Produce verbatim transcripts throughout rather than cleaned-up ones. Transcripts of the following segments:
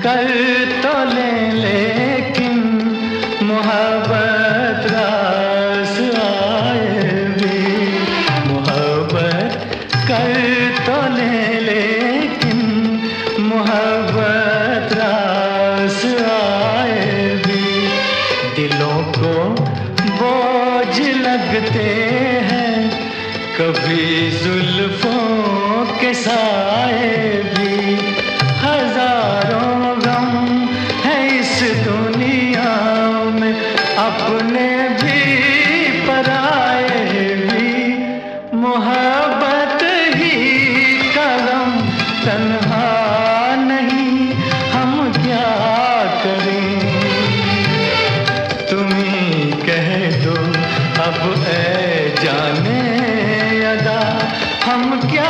कर तो ले लेकिन मोहब्बत रास आए भी, मोहब्बत कर तो ले लेकिन मोहब्बत रास आए भी। दिलों को बोझ लगते हैं कभी जुल्फों के साए भी, हजारों गम है इस दुनिया में अपने भी पराए भी। मोहब्बत ही करम तन्हा नहीं, हम क्या करें तुम ही कह दो अब ऐ जाने अदा, हम क्या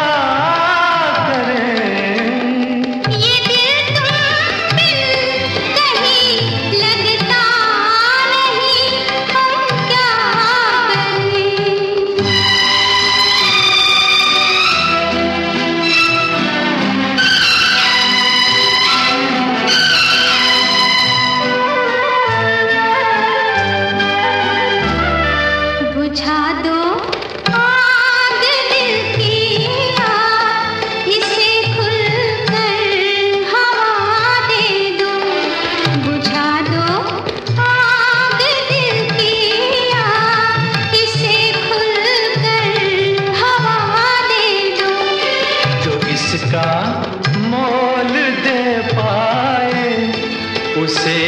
का मोल दे पाए उसे